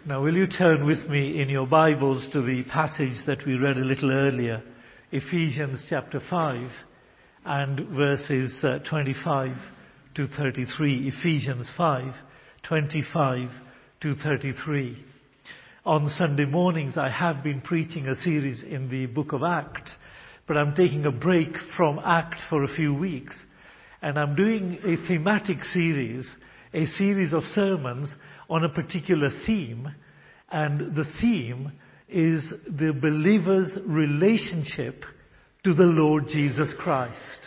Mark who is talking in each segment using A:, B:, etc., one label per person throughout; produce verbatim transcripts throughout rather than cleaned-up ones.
A: Now, will you turn with me in your Bibles to the passage that we read a little earlier, Ephesians chapter five and verses uh, twenty-five to thirty-three. Ephesians five, twenty-five to thirty-three. On Sunday mornings, I have been preaching a series in the book of Acts, but I'm taking a break from Acts for a few weeks, and I'm doing a thematic series, a series of sermons on a particular theme, and the theme is the believer's relationship to the Lord Jesus Christ.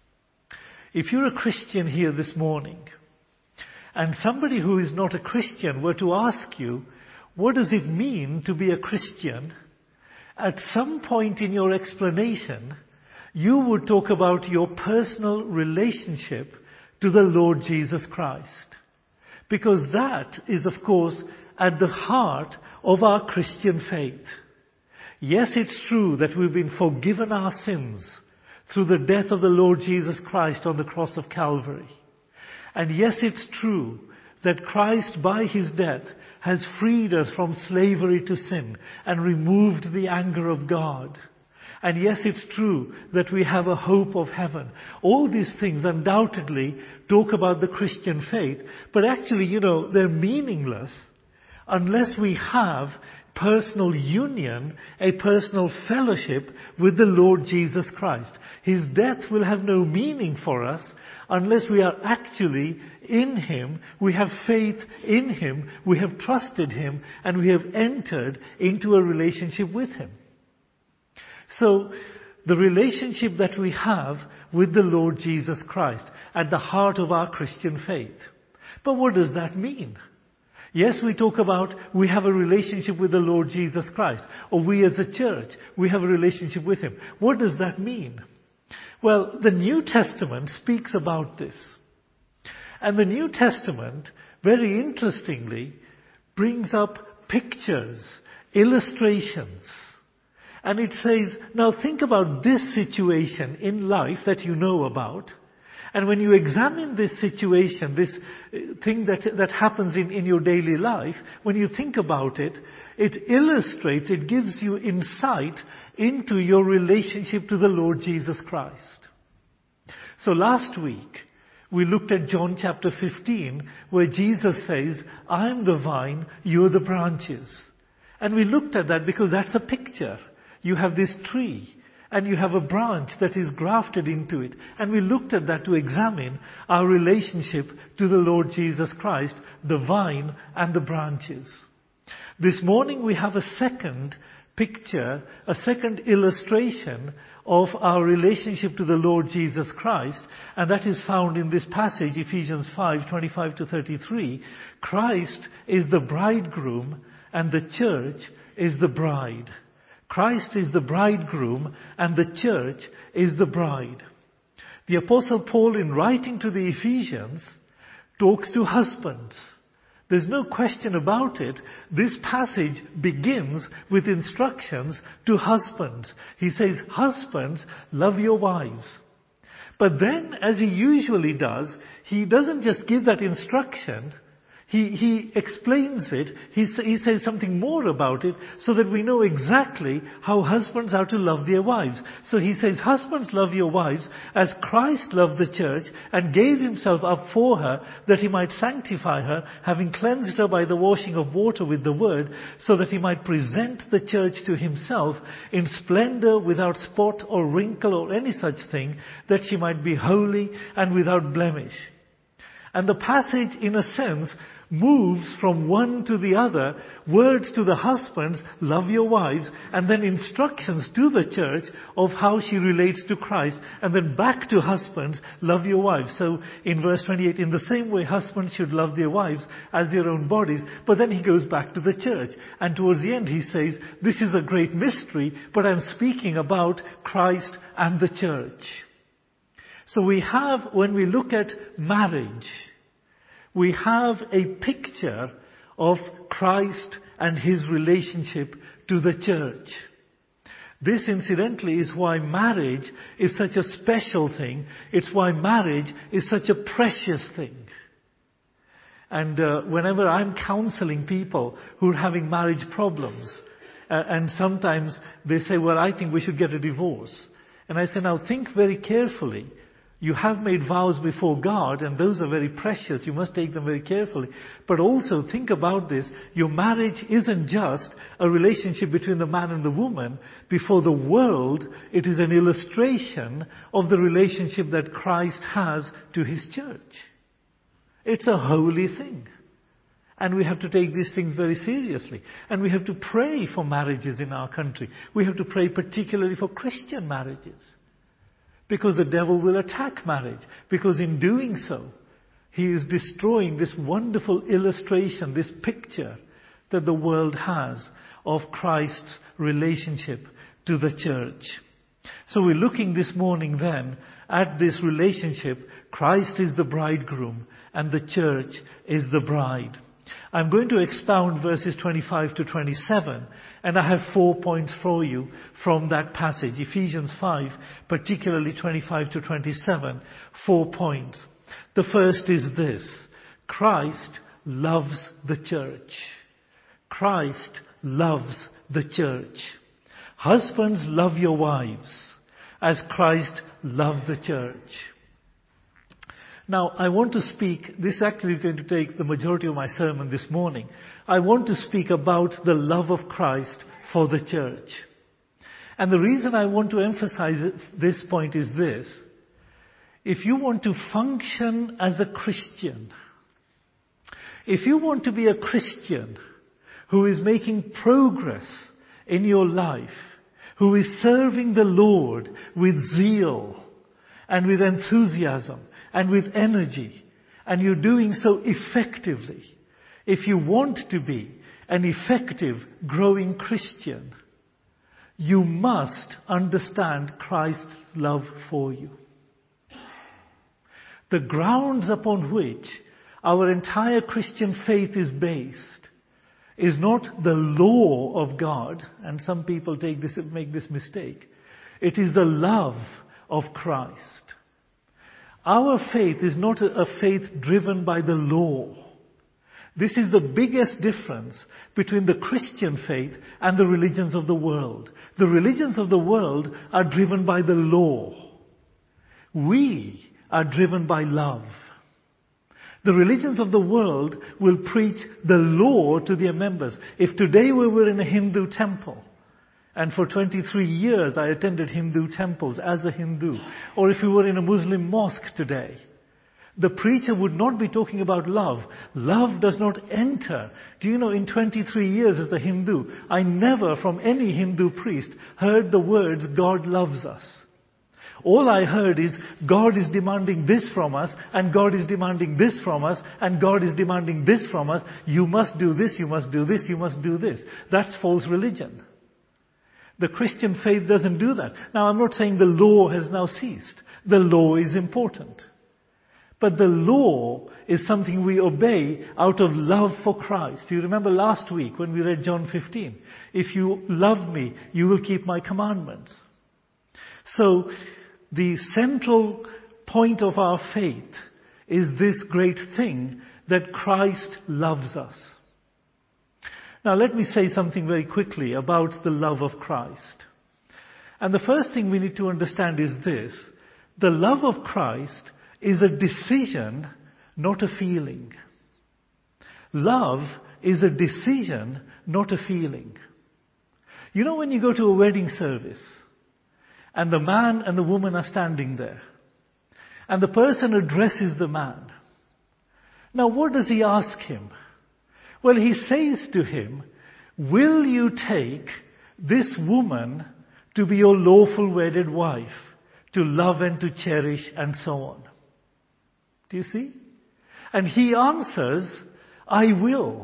A: If you're a Christian here this morning, and somebody who is not a Christian were to ask you, what does it mean to be a Christian? At some point in your explanation, you would talk about your personal relationship to the Lord Jesus Christ. Because that is, of course, at the heart of our Christian faith. Yes, it's true that we've been forgiven our sins through the death of the Lord Jesus Christ on the cross of Calvary. And yes, it's true that Christ, by his death, has freed us from slavery to sin and removed the anger of God. And yes, it's true that we have a hope of heaven. All these things undoubtedly talk about the Christian faith, but actually, you know, they're meaningless unless we have personal union, a personal fellowship with the Lord Jesus Christ. His death will have no meaning for us unless we are actually in him, we have faith in him, we have trusted him, and we have entered into a relationship with him. So, the relationship that we have with the Lord Jesus Christ at the heart of our Christian faith. But what does that mean? Yes, we talk about we have a relationship with the Lord Jesus Christ, or we as a church, we have a relationship with him. What does that mean? Well, the New Testament speaks about this. And the New Testament, very interestingly, brings up pictures, illustrations. And it says, now think about this situation in life that you know about. And when you examine this situation, this thing that, that happens in, in your daily life, when you think about it, it illustrates, it gives you insight into your relationship to the Lord Jesus Christ. So last week, we looked at John chapter fifteen, where Jesus says, I am the vine, you are the branches. And we looked at that because that's a picture. You have this tree, and you have a branch that is grafted into it. And we looked at that to examine our relationship to the Lord Jesus Christ, the vine and the branches. This morning we have a second picture, a second illustration of our relationship to the Lord Jesus Christ, and that is found in this passage, Ephesians five, twenty-five to thirty-three. Christ is the bridegroom, and the church is the bride. Christ is the bridegroom and the church is the bride. The Apostle Paul, in writing to the Ephesians, talks to husbands. There's no question about it. This passage begins with instructions to husbands. He says, husbands, love your wives. But then, as he usually does, he doesn't just give that instruction. He, he explains it, he, he says something more about it so that we know exactly how husbands are to love their wives. So he says, husbands, love your wives as Christ loved the church and gave himself up for her that he might sanctify her, having cleansed her by the washing of water with the word, so that he might present the church to himself in splendor, without spot or wrinkle or any such thing, that she might be holy and without blemish. And the passage, in a sense, moves from one to the other, words to the husbands, love your wives, and then instructions to the church of how she relates to Christ, and then back to husbands, love your wives. So in verse twenty-eight, in the same way husbands should love their wives as their own bodies, but then he goes back to the church. And towards the end he says, this is a great mystery, but I'm speaking about Christ and the church. So we have, when we look at marriage, we have a picture of Christ and his relationship to the church. This, incidentally, is why marriage is such a special thing. It's why marriage is such a precious thing. And uh, whenever I'm counseling people who are having marriage problems, uh, and sometimes they say, well, I think we should get a divorce. And I say, now think very carefully. You have made vows before God, and those are very precious. You must take them very carefully. But also think about this. Your marriage isn't just a relationship between the man and the woman. Before the world, it is an illustration of the relationship that Christ has to His church. It's a holy thing. And we have to take these things very seriously. And we have to pray for marriages in our country. We have to pray particularly for Christian marriages. Because the devil will attack marriage. Because in doing so, he is destroying this wonderful illustration, this picture that the world has of Christ's relationship to the church. So we're looking this morning then at this relationship. Christ is the bridegroom and the church is the bride. I'm going to expound verses twenty-five to twenty-seven, and I have four points for you from that passage. Ephesians five, particularly twenty-five to twenty-seven, four points. The first is this: Christ loves the church. Christ loves the church. Husbands, love your wives as Christ loved the church. Now, I want to speak, this actually is going to take the majority of my sermon this morning. I want to speak about the love of Christ for the church. And the reason I want to emphasize this point is this: if you want to function as a Christian, if you want to be a Christian who is making progress in your life, who is serving the Lord with zeal and with enthusiasm and with energy, and you're doing so effectively, if you want to be an effective, growing Christian, you must understand Christ's love for you. The grounds upon which our entire Christian faith is based is not the law of God, and some people take this, make this mistake. It is the love of Christ. Our faith is not a faith driven by the law. This is the biggest difference between the Christian faith and the religions of the world. The religions of the world are driven by the law. We are driven by love. The religions of the world will preach the law to their members. If today we were in a Hindu temple, and for twenty-three years I attended Hindu temples as a Hindu, or if we were in a Muslim mosque today, the preacher would not be talking about love. Love does not enter. Do you know, in twenty-three years as a Hindu, I never from any Hindu priest heard the words, God loves us. All I heard is, God is demanding this from us, and God is demanding this from us, and God is demanding this from us. You must do this, you must do this, you must do this. That's false religion. The Christian faith doesn't do that. Now, I'm not saying the law has now ceased. The law is important. But the law is something we obey out of love for Christ. Do you remember last week when we read John fifteen? If you love me, you will keep my commandments. So, the central point of our faith is this great thing that Christ loves us. Now let me say something very quickly about the love of Christ. And the first thing we need to understand is this: the love of Christ is a decision, not a feeling. Love is a decision, not a feeling. You know, when you go to a wedding service, and the man and the woman are standing there, and the person addresses the man. Now what does he ask him? Well, he says to him, will you take this woman to be your lawful wedded wife, to love and to cherish and so on? Do you see? And he answers, I will.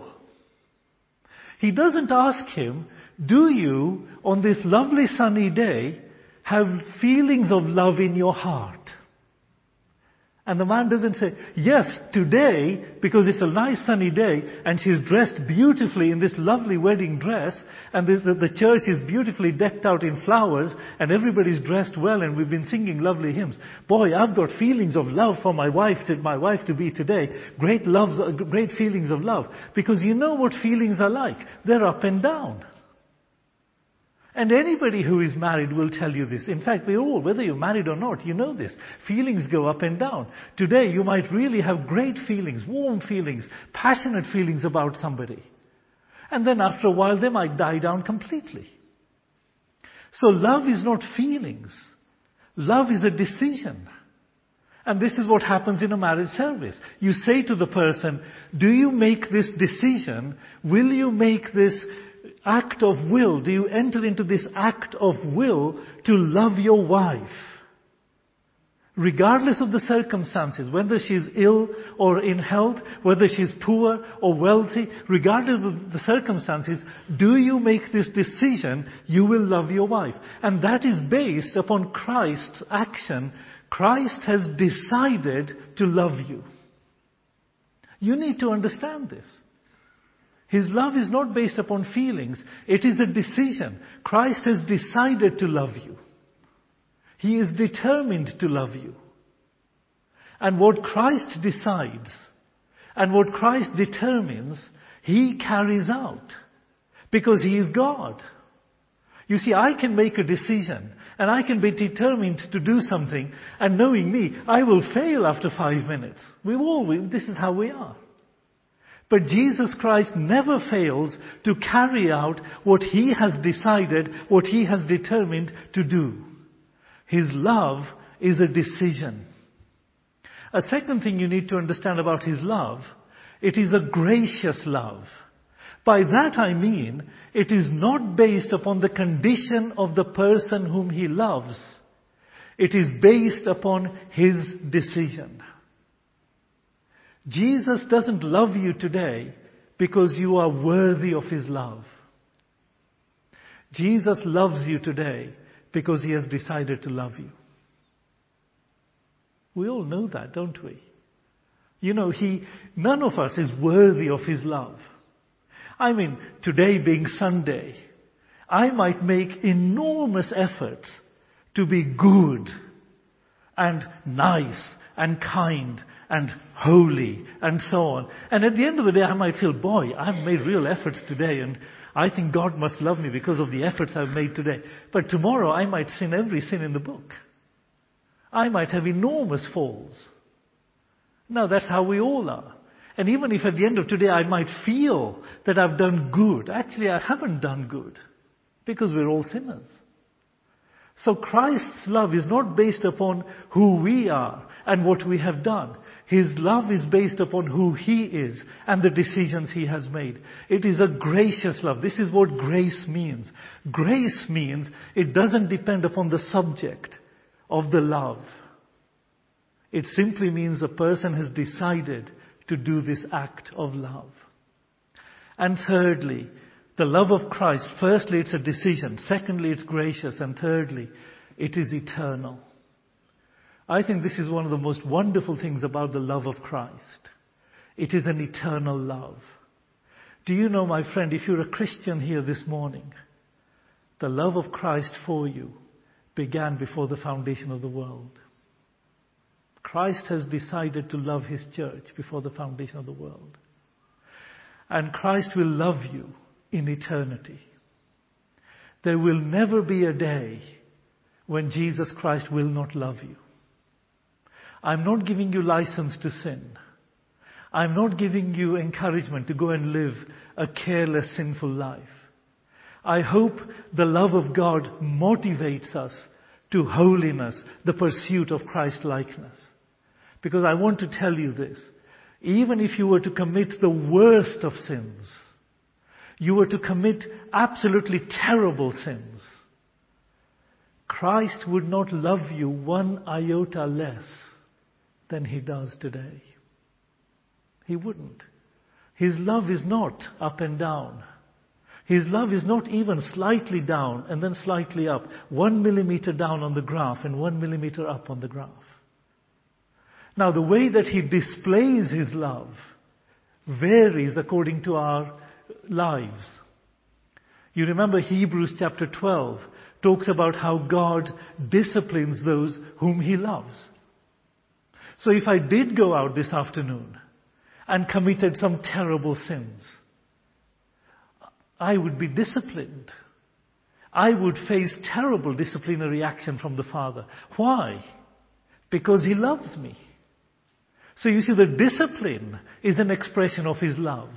A: He doesn't ask him, do you, on this lovely sunny day, have feelings of love in your heart? And the man doesn't say, yes, today, because it's a nice sunny day, and she's dressed beautifully in this lovely wedding dress, and the, the, the church is beautifully decked out in flowers, and everybody's dressed well, and we've been singing lovely hymns. Boy, I've got feelings of love for my wife, to, my wife to be today. Great loves, great feelings of love. Because you know what feelings are like. They're up and down. And anybody who is married will tell you this. In fact, we all, whether you're married or not, you know this. Feelings go up and down. Today, you might really have great feelings, warm feelings, passionate feelings about somebody. And then after a while, they might die down completely. So love is not feelings. Love is a decision. And this is what happens in a marriage service. You say to the person, do you make this decision? Will you make this act of will? Do you enter into this act of will to love your wife? Regardless of the circumstances, whether she's ill or in health, whether she's poor or wealthy, regardless of the circumstances, do you make this decision, you will love your wife? And that is based upon Christ's action. Christ has decided to love you. You need to understand this. His love is not based upon feelings. It is a decision. Christ has decided to love you. He is determined to love you. And what Christ decides and what Christ determines, He carries out. Because He is God. You see, I can make a decision and I can be determined to do something, and knowing me, I will fail after five minutes. We all, we, this is how we are. But Jesus Christ never fails to carry out what He has decided, what He has determined to do. His love is a decision. A second thing you need to understand about His love, it is a gracious love. By that I mean, it is not based upon the condition of the person whom He loves. It is based upon His decision. Jesus doesn't love you today because you are worthy of His love. Jesus loves you today because He has decided to love you. We all know that, don't we? You know, He, none of us is worthy of His love. I mean, today being Sunday, I might make enormous efforts to be good and nice and kind and holy and so on. And at the end of the day, I might feel, boy, I've made real efforts today and I think God must love me because of the efforts I've made today. But tomorrow I might sin every sin in the book. I might have enormous falls. Now that's how we all are. And even if at the end of today I might feel that I've done good, actually I haven't done good because we're all sinners. So Christ's love is not based upon who we are and what we have done. His love is based upon who He is and the decisions He has made. It is a gracious love. This is what grace means. Grace means it doesn't depend upon the subject of the love. It simply means a person has decided to do this act of love. And thirdly, the love of Christ, firstly it's a decision, secondly it's gracious, and thirdly it is eternal. I think this is one of the most wonderful things about the love of Christ. It is an eternal love. Do you know, my friend, if you're a Christian here this morning, the love of Christ for you began before the foundation of the world. Christ has decided to love His church before the foundation of the world. And Christ will love you in eternity. There will never be a day when Jesus Christ will not love you. I'm not giving you license to sin. I'm not giving you encouragement to go and live a careless, sinful life. I hope the love of God motivates us to holiness, the pursuit of Christ-likeness. Because I want to tell you this, even if you were to commit the worst of sins, you were to commit absolutely terrible sins, Christ would not love you one iota less than He does today. He wouldn't. His love is not up and down. His love is not even slightly down and then slightly up. One millimeter down on the graph and one millimeter up on the graph. Now, the way that he displays his love varies according to our lives. You remember Hebrews chapter twelve talks about how God disciplines those whom he loves. So if I did go out this afternoon and committed some terrible sins, I would be disciplined. I would face terrible disciplinary action from the Father. Why? Because he loves me. So you see, the discipline is an expression of his love.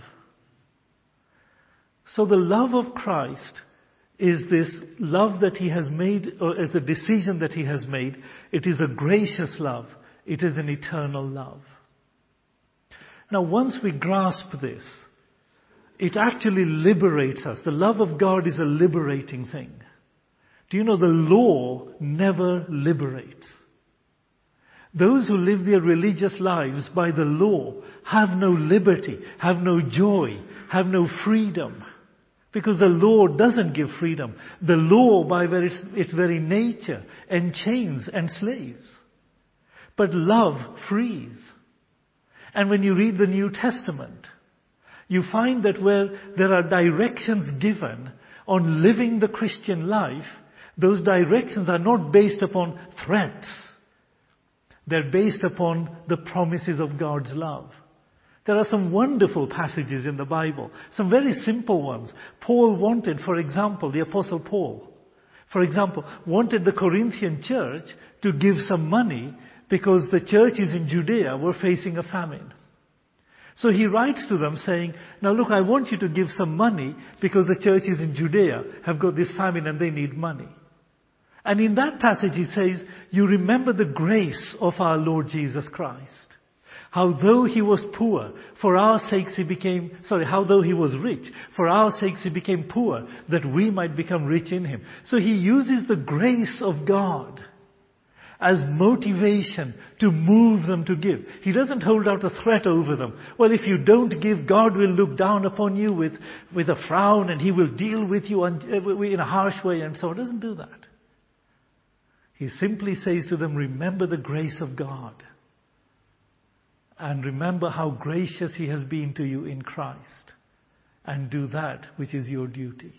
A: So the love of Christ is this love that he has made, or as a decision that he has made. It is a gracious love. It is an eternal love. Now, once we grasp this, it actually liberates us. The love of God is a liberating thing. Do you know the law never liberates? Those who live their religious lives by the law have no liberty, have no joy, have no freedom. Because the law doesn't give freedom. The law, by its, its very nature, enchains, enslaves. But love frees. And when you read the New Testament, you find that where there are directions given on living the Christian life, those directions are not based upon threats. They're based upon the promises of God's love. There are some wonderful passages in the Bible, some very simple ones. Paul wanted, for example, the Apostle Paul, for example, wanted the Corinthian church to give some money because the churches in Judea were facing a famine. So he writes to them saying, now look, I want you to give some money because the churches in Judea have got this famine and they need money. And in that passage he says, you remember the grace of our Lord Jesus Christ. How though he was poor, for our sakes he became, sorry, how though he was rich, for our sakes he became poor, that we might become rich in him. So he uses the grace of God as motivation to move them to give. He doesn't hold out a threat over them. Well, if you don't give, God will look down upon you with, with a frown and he will deal with you in a harsh way and so on. He doesn't do that. He simply says to them, remember the grace of God. And remember how gracious he has been to you in Christ. And do that which is your duty.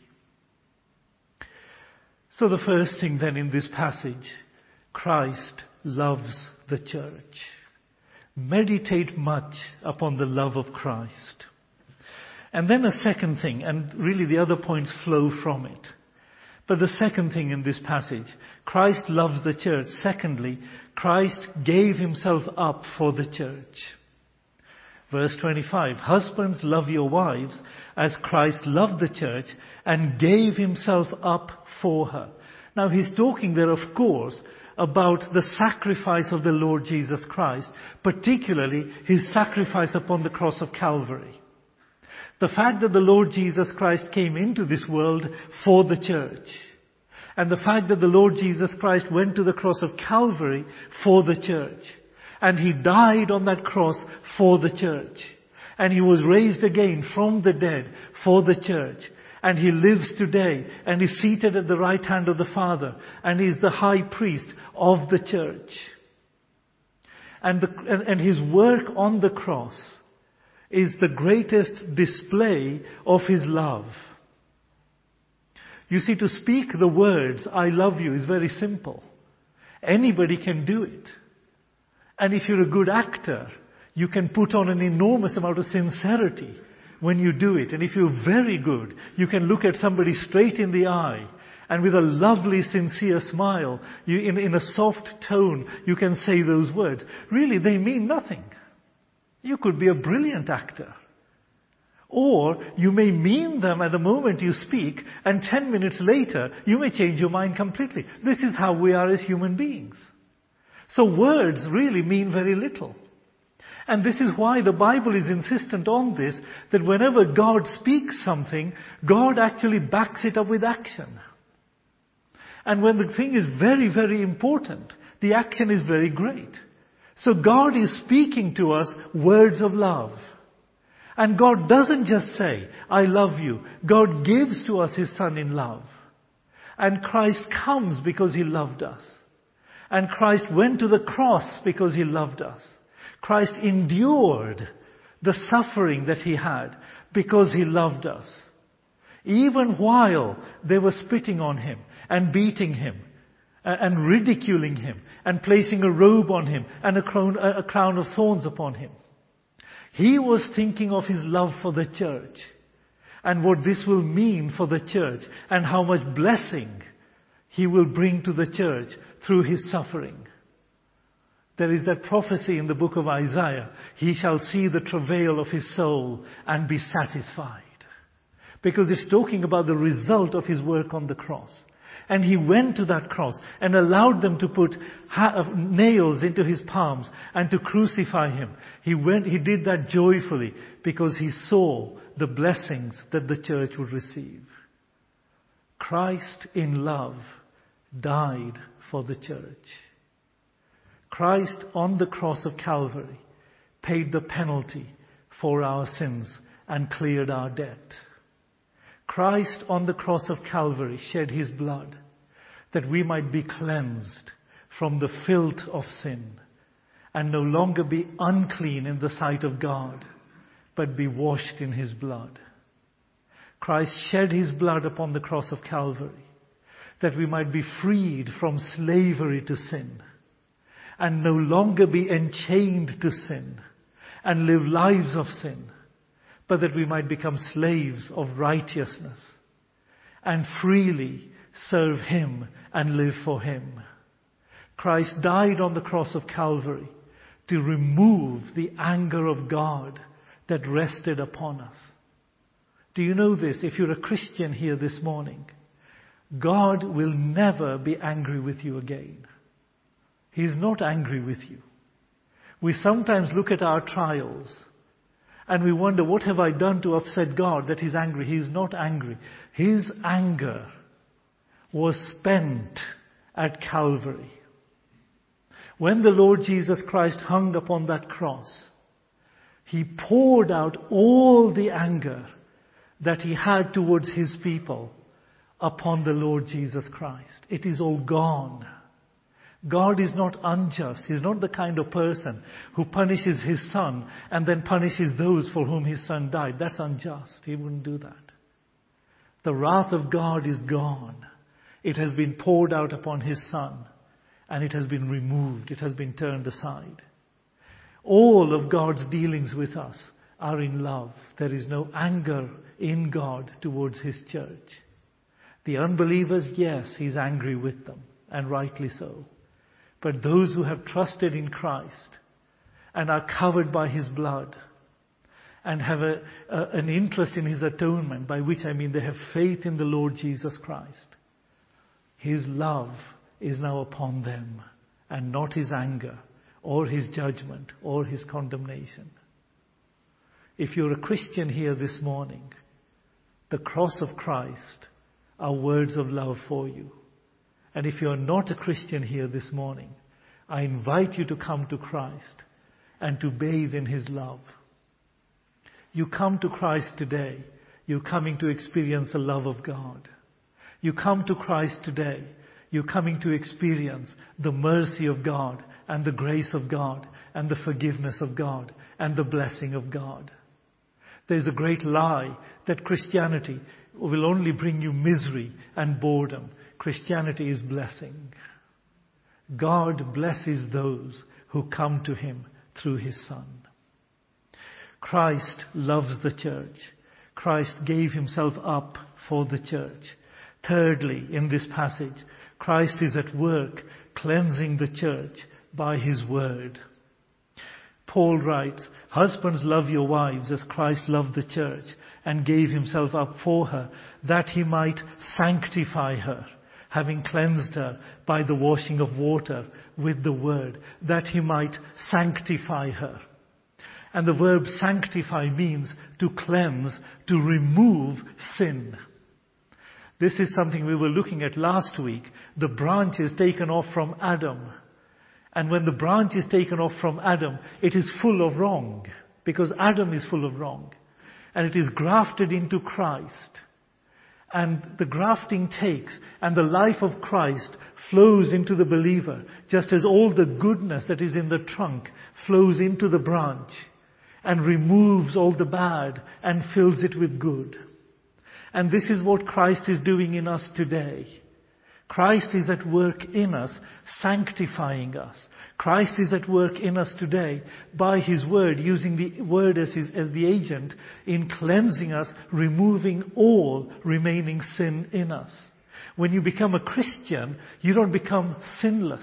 A: So the first thing then in this passage, Christ loves the church. Meditate much upon the love of Christ. And then a second thing, and really the other points flow from it. But the second thing in this passage, Christ loves the church. Secondly, Christ gave himself up for the church. Verse twenty-five, husbands, love your wives as Christ loved the church and gave himself up for her. Now he's talking there, of course, about the sacrifice of the Lord Jesus Christ, particularly his sacrifice upon the cross of Calvary. The fact that the Lord Jesus Christ came into this world for the church, and the fact that the Lord Jesus Christ went to the cross of Calvary for the church, and he died on that cross for the church, and he was raised again from the dead for the church, and he lives today and is seated at the right hand of the Father, and is the high priest of the church. And, the, and, and his work on the cross is the greatest display of his love. You see, to speak the words, I love you, is very simple. Anybody can do it. And if you're a good actor, you can put on an enormous amount of sincerity when you do it. And if you're very good, you can look at somebody straight in the eye, and with a lovely, sincere smile, you, in, in a soft tone, you can say those words. Really, they mean nothing. You could be a brilliant actor. Or you may mean them at the moment you speak, and ten minutes later, you may change your mind completely. This is how we are as human beings. So words really mean very little. And this is why the Bible is insistent on this, that whenever God speaks something, God actually backs it up with action. And when the thing is very, very important, the action is very great. So God is speaking to us words of love. And God doesn't just say, I love you. God gives to us his Son in love. And Christ comes because he loved us. And Christ went to the cross because he loved us. Christ endured the suffering that he had because he loved us. Even while they were spitting on him and beating him and ridiculing him and placing a robe on him and a crown, a crown of thorns upon him, he was thinking of his love for the church and what this will mean for the church and how much blessing he will bring to the church through his suffering. There is that prophecy in the book of Isaiah, he shall see the travail of his soul and be satisfied. Because it's talking about the result of his work on the cross. And he went to that cross and allowed them to put ha- nails into his palms and to crucify him. He went, he did that joyfully because he saw the blessings that the church would receive. Christ in love died for the church. Christ on the cross of Calvary paid the penalty for our sins and cleared our debt. Christ on the cross of Calvary shed his blood that we might be cleansed from the filth of sin and no longer be unclean in the sight of God, but be washed in his blood. Christ shed his blood upon the cross of Calvary that we might be freed from slavery to sin and no longer be enchained to sin and live lives of sin, but that we might become slaves of righteousness and freely serve him and live for him. Christ died on the cross of Calvary to remove the anger of God that rested upon us. Do you know this? If you're a Christian here this morning, God will never be angry with you again. He is not angry with you. We sometimes look at our trials and we wonder, what have I done to upset God that he's angry? He is not angry. His anger was spent at Calvary. When the Lord Jesus Christ hung upon that cross, he poured out all the anger that he had towards his people upon the Lord Jesus Christ. It is all gone. God is not unjust. He's not the kind of person who punishes his son and then punishes those for whom his son died. That's unjust. He wouldn't do that. The wrath of God is gone. It has been poured out upon his son and it has been removed. It has been turned aside. All of God's dealings with us are in love. There is no anger in God towards his church. The unbelievers, yes, he's angry with them, and rightly so. But those who have trusted in Christ and are covered by his blood and have a, a, an interest in his atonement, by which I mean they have faith in the Lord Jesus Christ, his love is now upon them and not his anger or his judgment or his condemnation. If you're a Christian here this morning, the cross of Christ are words of love for you. And if you are not a Christian here this morning, I invite you to come to Christ and to bathe in his love. You come to Christ today, you're coming to experience the love of God. You come to Christ today, you're coming to experience the mercy of God and the grace of God and the forgiveness of God and the blessing of God. There's a great lie that Christianity will only bring you misery and boredom. Christianity is blessing. God blesses those who come to him through his Son. Christ loves the church. Christ gave himself up for the church. Thirdly, in this passage, Christ is at work cleansing the church by his word. Paul writes, "Husbands, love your wives as Christ loved the church and gave himself up for her, that he might sanctify her, having cleansed her by the washing of water with the word, that he might sanctify her." And the verb sanctify means to cleanse, to remove sin. This is something we were looking at last week. The branch is taken off from Adam. And when the branch is taken off from Adam, it is full of wrong, because Adam is full of wrong. And it is grafted into Christ. And the grafting takes, and the life of Christ flows into the believer, just as all the goodness that is in the trunk flows into the branch and removes all the bad and fills it with good. And this is what Christ is doing in us today. Christ is at work in us, sanctifying us. Christ is at work in us today by His Word, using the Word as, his, as the agent in cleansing us, removing all remaining sin in us. When you become a Christian, you don't become sinless.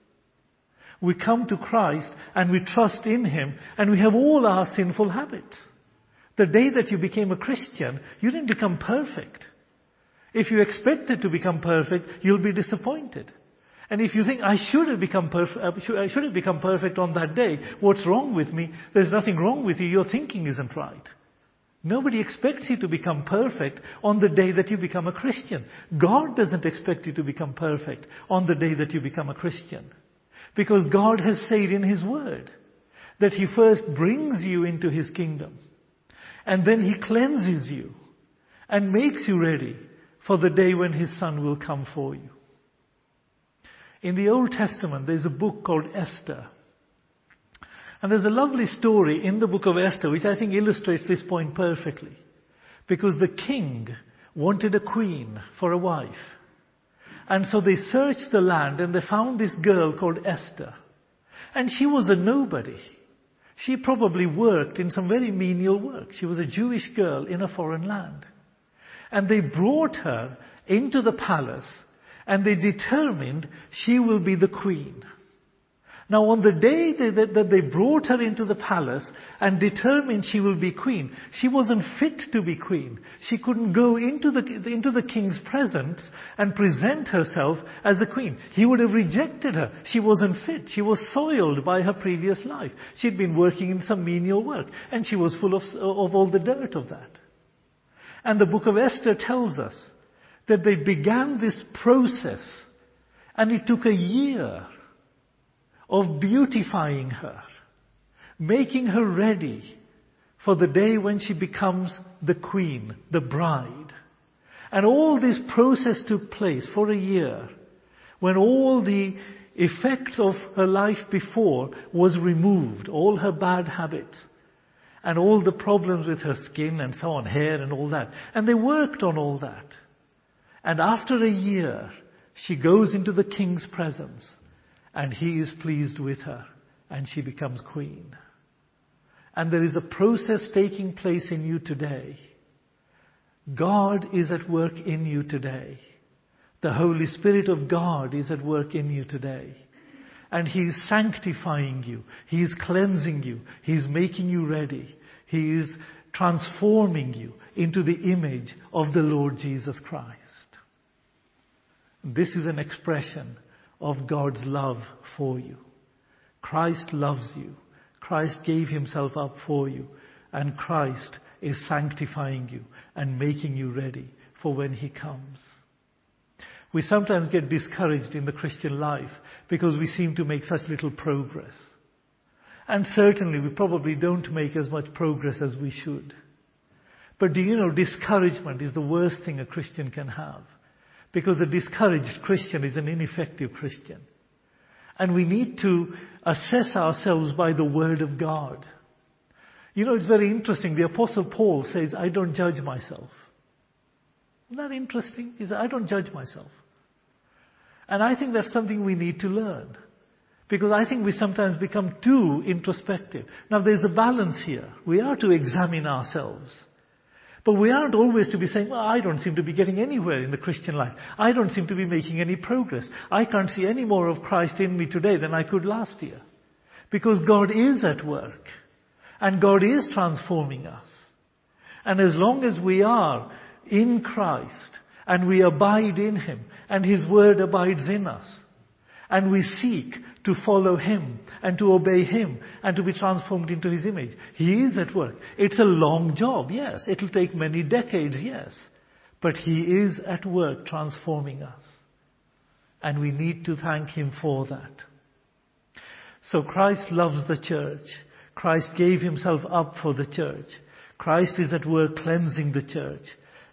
A: We come to Christ and we trust in Him, and we have all our sinful habits. The day that you became a Christian, you didn't become perfect. If you expected to become perfect, you'll be disappointed. And if you think, I should have become perfect, I should have become perfect on that day, what's wrong with me? There's nothing wrong with you. Your thinking isn't right. Nobody expects you to become perfect on the day that you become a Christian. God doesn't expect you to become perfect on the day that you become a Christian. Because God has said in His Word that He first brings you into His kingdom. And then He cleanses you and makes you ready for the day when His Son will come for you. In the Old Testament, there's a book called Esther. And there's a lovely story in the book of Esther which I think illustrates this point perfectly. Because the king wanted a queen for a wife. And so they searched the land and they found this girl called Esther. And she was a nobody. She probably worked in some very menial work. She was a Jewish girl in a foreign land. And they brought her into the palace and they determined she will be the queen. Now on the day that, that they brought her into the palace and determined she will be queen, she wasn't fit to be queen. She couldn't go into the, into the king's presence and present herself as a queen. He would have rejected her. She wasn't fit. She was soiled by her previous life. She'd been working in some menial work and she was full of, of all the dirt of that. And the book of Esther tells us that they began this process, and it took a year of beautifying her, making her ready for the day when she becomes the queen, the bride. And all this process took place for a year, when all the effects of her life before was removed, all her bad habits, and all the problems with her skin and so on, hair and all that. And they worked on all that. And after a year, she goes into the king's presence and he is pleased with her and she becomes queen. And there is a process taking place in you today. God is at work in you today. The Holy Spirit of God is at work in you today. And He is sanctifying you. He is cleansing you. He is making you ready. He is transforming you into the image of the Lord Jesus Christ. This is an expression of God's love for you. Christ loves you. Christ gave Himself up for you. And Christ is sanctifying you and making you ready for when He comes. We sometimes get discouraged in the Christian life because we seem to make such little progress. And certainly we probably don't make as much progress as we should. But do you know, discouragement is the worst thing a Christian can have. Because a discouraged Christian is an ineffective Christian. And we need to assess ourselves by the Word of God. You know, it's very interesting. The Apostle Paul says, I don't judge myself. Isn't that interesting? He says, I don't judge myself. And I think that's something we need to learn. Because I think we sometimes become too introspective. Now there's a balance here. We are to examine ourselves. But we aren't always to be saying, well, I don't seem to be getting anywhere in the Christian life. I don't seem to be making any progress. I can't see any more of Christ in me today than I could last year. Because God is at work. And God is transforming us. And as long as we are in Christ and we abide in Him and His Word abides in us, and we seek to follow Him and to obey Him and to be transformed into His image, He is at work. It's a long job, yes. It'll take many decades, yes. But He is at work transforming us. And we need to thank Him for that. So Christ loves the church. Christ gave Himself up for the church. Christ is at work cleansing the church.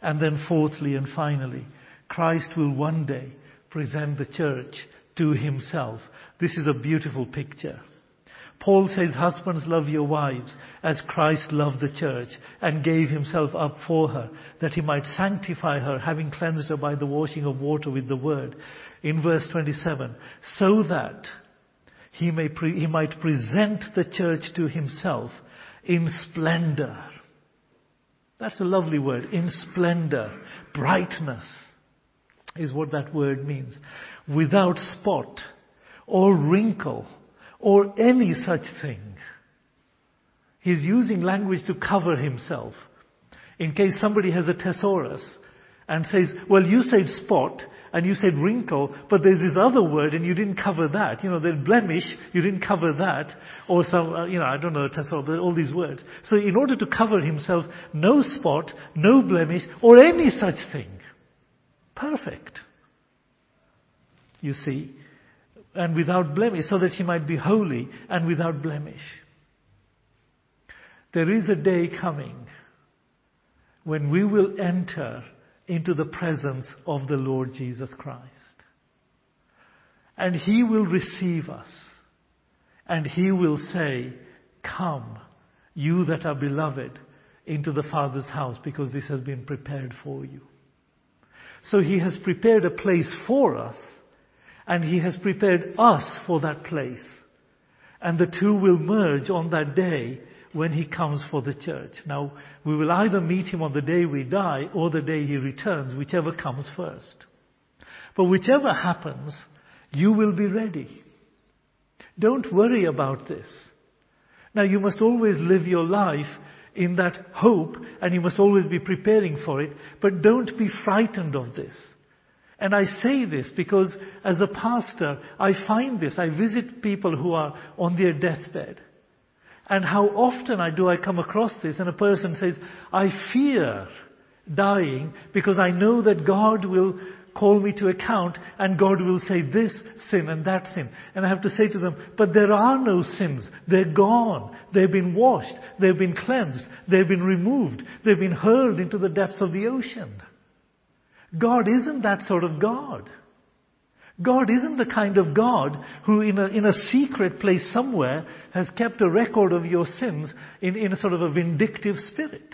A: And then fourthly and finally, Christ will one day present the church to himself. This is a beautiful picture. Paul says, husbands, love your wives as Christ loved the church and gave himself up for her, that he might sanctify her, having cleansed her by the washing of water with the word. In verse twenty-seven, so that he may pre- he might present the church to himself in splendor. That's a lovely word. In splendor. Brightness is what that word means. Without spot or wrinkle or any such thing. He's using language to cover himself. In case somebody has a thesaurus and says, well, you said spot and you said wrinkle, but there's this other word and you didn't cover that. You know, the blemish, you didn't cover that. Or some, uh, you know, I don't know, thesaurus, but all these words. So in order to cover himself, no spot, no blemish, or any such thing. Perfect. You see, and without blemish, so that he might be holy and without blemish. There is a day coming when we will enter into the presence of the Lord Jesus Christ. And he will receive us. And he will say, come, you that are beloved, into the Father's house, because this has been prepared for you. So he has prepared a place for us, and he has prepared us for that place. And the two will merge on that day when he comes for the church. Now, we will either meet him on the day we die or the day he returns, whichever comes first. But whichever happens, you will be ready. Don't worry about this. Now, you must always live your life in that hope, and you must always be preparing for it, but don't be frightened of this. And I say this because as a pastor, I find this. I visit people who are on their deathbed. And how often I do I come across this, and a person says, I fear dying because I know that God will call me to account and God will say this sin and that sin. And I have to say to them, but there are no sins. They're gone. They've been washed. They've been cleansed. They've been removed. They've been hurled into the depths of the ocean. God isn't that sort of God. God isn't the kind of God who in a, in a secret place somewhere has kept a record of your sins in, in a sort of a vindictive spirit.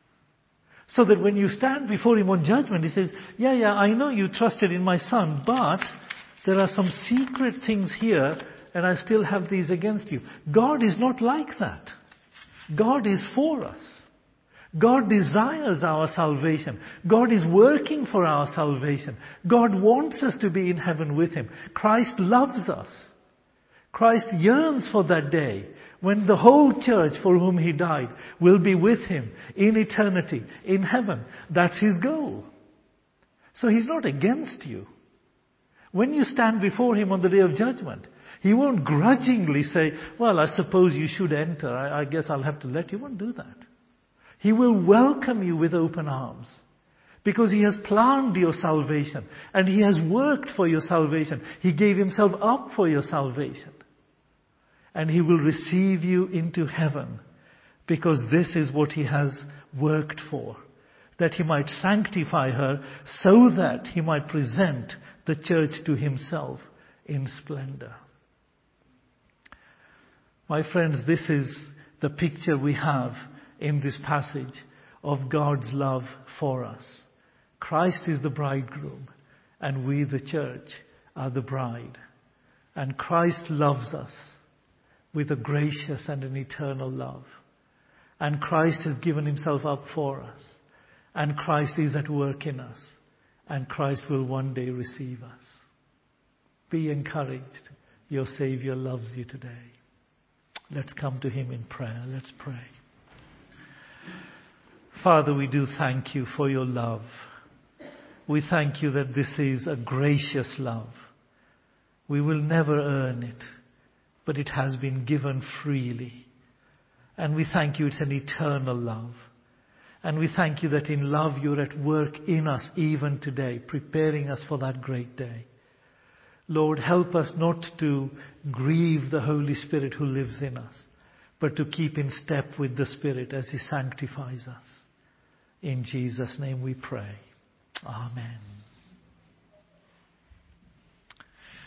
A: So that when you stand before him on judgment, he says, yeah, yeah, I know you trusted in my son, but there are some secret things here and I still have these against you. God is not like that. God is for us. God desires our salvation. God is working for our salvation. God wants us to be in heaven with him. Christ loves us. Christ yearns for that day when the whole church for whom he died will be with him in eternity, in heaven. That's his goal. So he's not against you. When you stand before him on the day of judgment, he won't grudgingly say, well, I suppose you should enter. I, I guess I'll have to let you. He won't do that. He will welcome you with open arms because he has planned your salvation and he has worked for your salvation. He gave himself up for your salvation. And he will receive you into heaven because this is what he has worked for. That he might sanctify her so that he might present the church to himself in splendor. My friends, this is the picture we have in this passage of God's love for us. Christ is the bridegroom and we, the church, are the bride. And Christ loves us with a gracious and an eternal love. And Christ has given himself up for us. And Christ is at work in us. And Christ will one day receive us. Be encouraged. Your Savior loves you today. Let's come to him in prayer. Let's pray. Father, we do thank you for your love. We thank you that this is a gracious love. We will never earn it, but it has been given freely. And we thank you it's an eternal love. And we thank you that in love you're at work in us even today, preparing us for that great day. Lord, help us not to grieve the Holy Spirit who lives in us, but to keep in step with the Spirit as he sanctifies us. In Jesus' name we pray. Amen.